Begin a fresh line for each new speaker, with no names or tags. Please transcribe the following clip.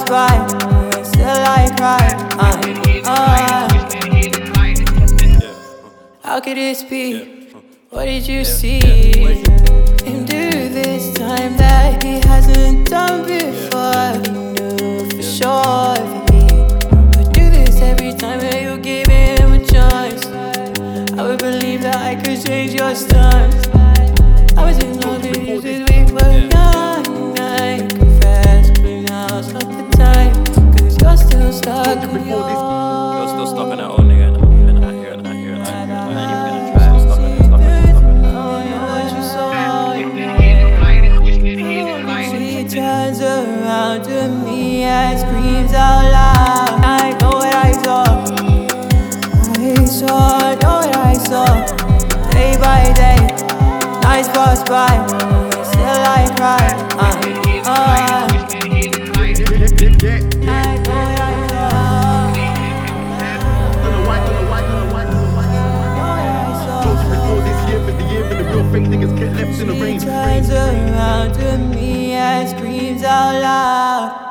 by, still I cry. How could this be? What did you see? Him do this time that he hasn't done before. He knew for sure that he would do this every time that you gave him a chance. I would believe that I could change your stance. I was in love with you since we were young. I confess, but now it's not the time. Cause you're still stuck on your.
You're still stuck on that old nigga. I hear it. I ain't even gonna try. Still stuck on it.
She turns around to me and screams out loud. I know what I saw. Know what I saw. Day by day, nights pass by, still I cry. She turns around to me and screams out loud.